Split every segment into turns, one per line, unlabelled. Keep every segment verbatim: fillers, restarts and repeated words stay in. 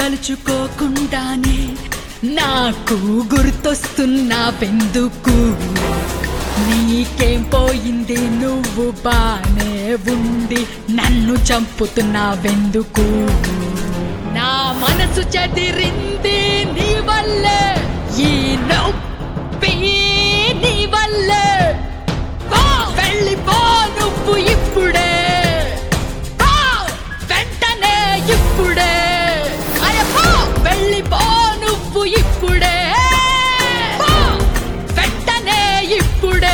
తలుచుకోకుండానే నాకు గుర్తొస్తున్నావెందుకు? నీకేం పోయింది? నువ్వు బానే ఉండి నన్ను చంపుతున్నావెందుకు? నా మనసు చెదిరింది నీ వల్లే, ఈ నొప్పి నీ వల్లే. పో, వెళ్ళిపో నువ్వు ఇప్పుడే, పో, వెంటనే ఇప్పుడే. అరే పో, వెళ్ళిపో నువ్వు ఇప్పుడే, పో, వెంటనే ఇప్పుడే.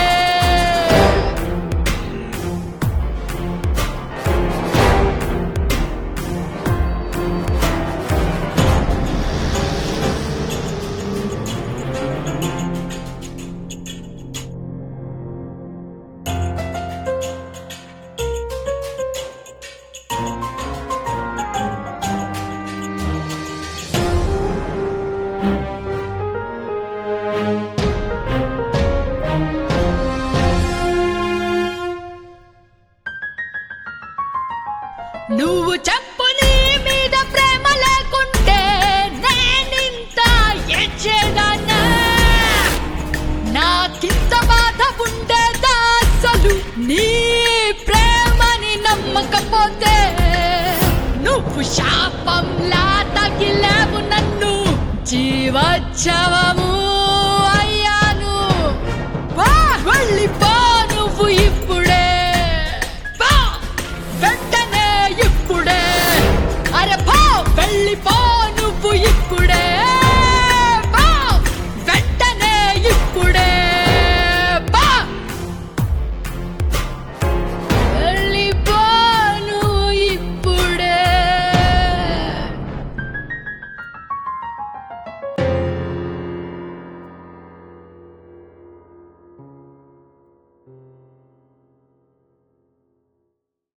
నువ్వు చెప్పు, నీ మీద ప్రేమ లేకుంటే నేనింత ఏడ్చేదాన్నా? నాకింత బాధ ఉండేదా అసలు నీ ప్రేమని నమ్మకపోతే? నువ్వు శాపంలా తగిలేవు నన్ను జీవోత్సవము